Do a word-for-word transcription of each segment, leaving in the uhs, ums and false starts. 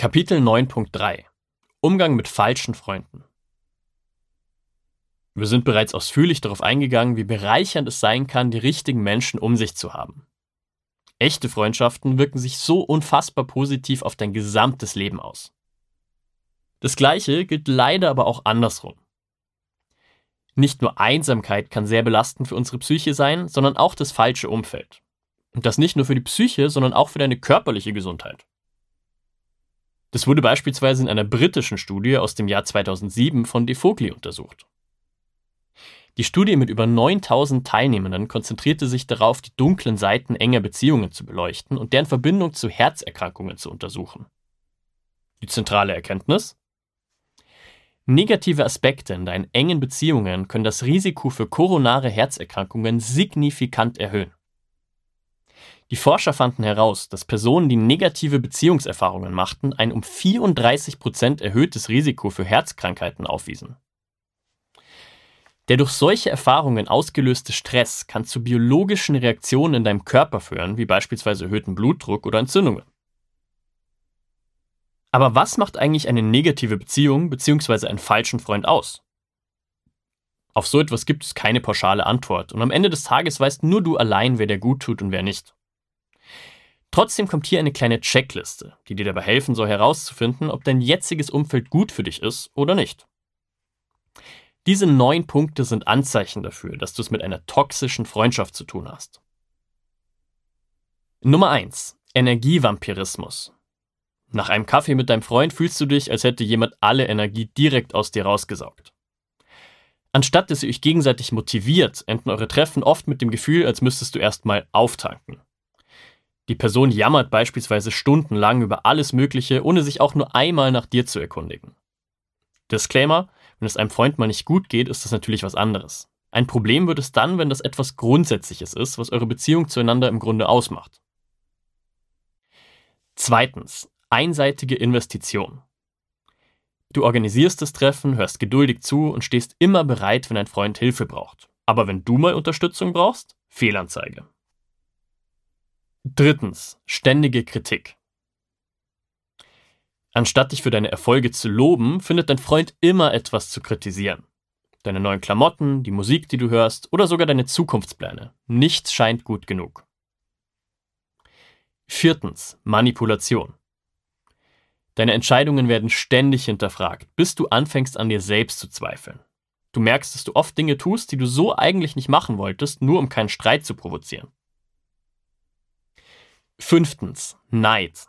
Kapitel neun Punkt drei: Umgang mit falschen Freunden. Wir sind bereits ausführlich darauf eingegangen, wie bereichernd es sein kann, die richtigen Menschen um sich zu haben. Echte Freundschaften wirken sich so unfassbar positiv auf dein gesamtes Leben aus. Das Gleiche gilt leider aber auch andersrum. Nicht nur Einsamkeit kann sehr belastend für unsere Psyche sein, sondern auch das falsche Umfeld. Und das nicht nur für die Psyche, sondern auch für deine körperliche Gesundheit. Das wurde beispielsweise in einer britischen Studie aus dem Jahr zweitausendsieben von De Fogli untersucht. Die Studie mit über neuntausend Teilnehmenden konzentrierte sich darauf, die dunklen Seiten enger Beziehungen zu beleuchten und deren Verbindung zu Herzerkrankungen zu untersuchen. Die zentrale Erkenntnis? Negative Aspekte in deinen engen Beziehungen können das Risiko für koronare Herzerkrankungen signifikant erhöhen. Die Forscher fanden heraus, dass Personen, die negative Beziehungserfahrungen machten, ein um vierunddreißig Prozent erhöhtes Risiko für Herzkrankheiten aufwiesen. Der durch solche Erfahrungen ausgelöste Stress kann zu biologischen Reaktionen in deinem Körper führen, wie beispielsweise erhöhten Blutdruck oder Entzündungen. Aber was macht eigentlich eine negative Beziehung bzw. einen falschen Freund aus? Auf so etwas gibt es keine pauschale Antwort und am Ende des Tages weißt nur du allein, wer dir gut tut und wer nicht. Trotzdem kommt hier eine kleine Checkliste, die dir dabei helfen soll herauszufinden, ob dein jetziges Umfeld gut für dich ist oder nicht. Diese neun Punkte sind Anzeichen dafür, dass du es mit einer toxischen Freundschaft zu tun hast. Nummer eins. Energievampirismus. Nach einem Kaffee mit deinem Freund fühlst du dich, als hätte jemand alle Energie direkt aus dir rausgesaugt. Anstatt dass ihr euch gegenseitig motiviert, enden eure Treffen oft mit dem Gefühl, als müsstest du erstmal auftanken. Die Person jammert beispielsweise stundenlang über alles Mögliche, ohne sich auch nur einmal nach dir zu erkundigen. Disclaimer: Wenn es einem Freund mal nicht gut geht, ist das natürlich was anderes. Ein Problem wird es dann, wenn das etwas Grundsätzliches ist, was eure Beziehung zueinander im Grunde ausmacht. Zweitens. Einseitige Investition. Du organisierst das Treffen, hörst geduldig zu und stehst immer bereit, wenn ein Freund Hilfe braucht. Aber wenn du mal Unterstützung brauchst, Fehlanzeige. Drittens. Ständige Kritik. Anstatt dich für deine Erfolge zu loben, findet dein Freund immer etwas zu kritisieren. Deine neuen Klamotten, die Musik, die du hörst oder sogar deine Zukunftspläne. Nichts scheint gut genug. Viertens. Manipulation. Deine Entscheidungen werden ständig hinterfragt, bis du anfängst an dir selbst zu zweifeln. Du merkst, dass du oft Dinge tust, die du so eigentlich nicht machen wolltest, nur um keinen Streit zu provozieren. Fünftens. Neid.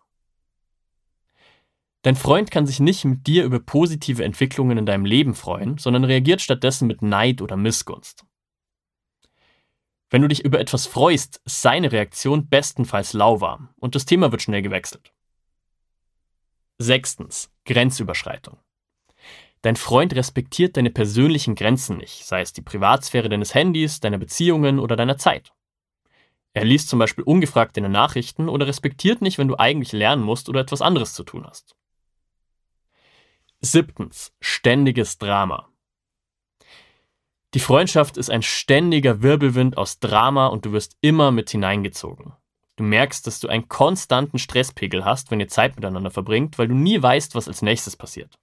Dein Freund kann sich nicht mit dir über positive Entwicklungen in deinem Leben freuen, sondern reagiert stattdessen mit Neid oder Missgunst. Wenn du dich über etwas freust, ist seine Reaktion bestenfalls lauwarm und das Thema wird schnell gewechselt. Sechstens. Grenzüberschreitung. Dein Freund respektiert deine persönlichen Grenzen nicht, sei es die Privatsphäre deines Handys, deiner Beziehungen oder deiner Zeit. Er liest zum Beispiel ungefragt deine Nachrichten oder respektiert nicht, wenn du eigentlich lernen musst oder etwas anderes zu tun hast. Siebtens. Ständiges Drama. Die Freundschaft ist ein ständiger Wirbelwind aus Drama und du wirst immer mit hineingezogen. Du merkst, dass du einen konstanten Stresspegel hast, wenn ihr Zeit miteinander verbringt, weil du nie weißt, was als nächstes passiert.